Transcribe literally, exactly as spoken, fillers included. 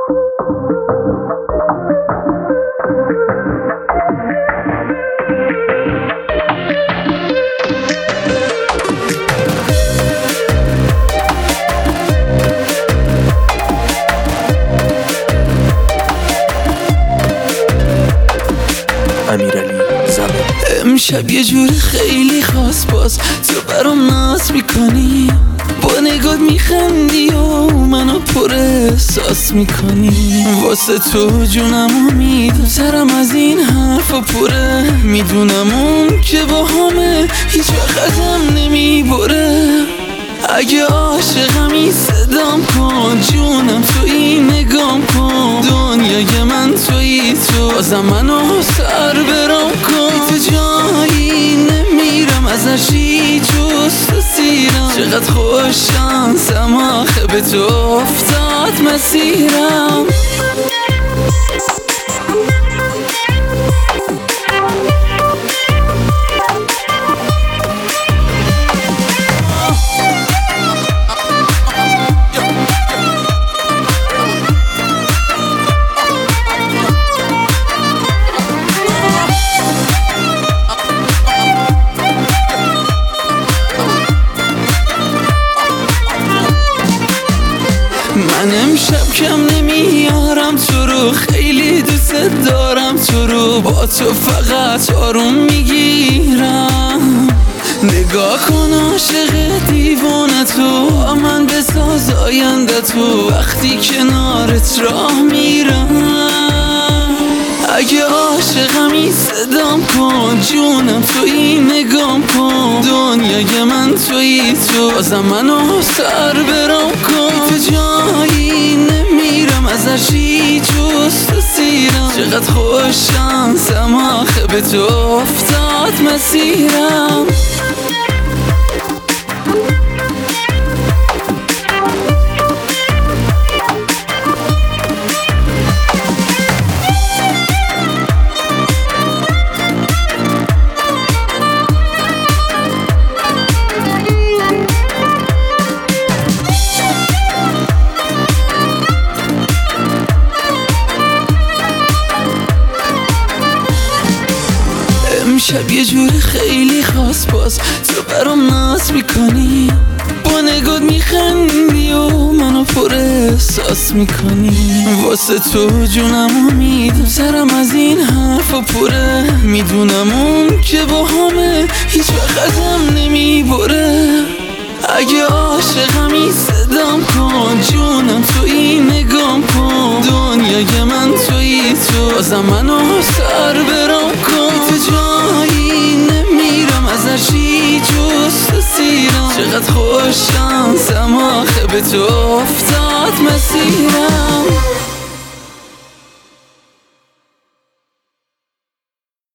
امشب یه جور خیلی خاص باز تو برام ناز میکنی، با نگات میخندی و منو پر احساس میکنی. واسه تو جونمو میدم، سرم از این حرفا پره. میدونم اون که با همه هیچ وقت ازم نمیبره. اگه عاشقمی صدام کن، جونم تویی نگام کن. دنیای من تویی تو، بازم منو سر برام کن. تو جایی نمیرم ازش هیچ جست و سیرم. چقدر خوش شانسم آخه به تو افتاد مسیرم. من امشب کم نمیارم تو رو، خیلی دوست دارم تو رو. با تو فقط آروم میگیرم. نگاه کن عاشق دیوانه تو، من بساز آینده تو. وقتی کنارت راه میرم. اگه عاشقمی صدام کن، جونم تویی نگام کن. دنیای من تویی تو، بازم منو سر برام کن. تو جایی نمیرم ازش هیچ جست و سیرم. چقدر خوش شانسم آخه به تو افتاد مسیرم. امشب یه جور خیلی خاص باز تو برام ناز میکنی، با نگات میخندی و منو پر احساس میکنی. واسه تو جونمو میدم، سرم از این حرفا پره. میدونم اون که با همه هیچ وقت ازم نمیبره. اگه عاشقمی صدام کن، جونم تویی نگام کن. دنیای من تویی تو، بازم منو سر برام کن. تو جایی نمیرم ازش هیچ جست و سیرم. چقدر خوش شانسم آخه به تو افتاد مسیرم.